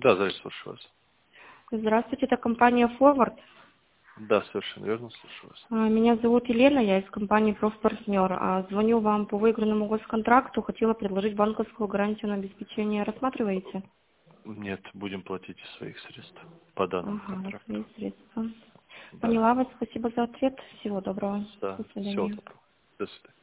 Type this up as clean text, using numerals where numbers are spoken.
Да, слушаю вас. Здравствуйте, это компания Forward. Да, совершенно верно, слушаю вас. Меня зовут Елена, я из компании Профпартнер. Звоню вам по выигранному госконтракту. Хотела предложить банковскую гарантию на обеспечение. Рассматриваете? Нет, будем платить из своих средств по данному Ага, контракту. свои средства. Да. Поняла вас. Спасибо за ответ. Всего доброго. Да, До всего свидания. доброго. До свидания.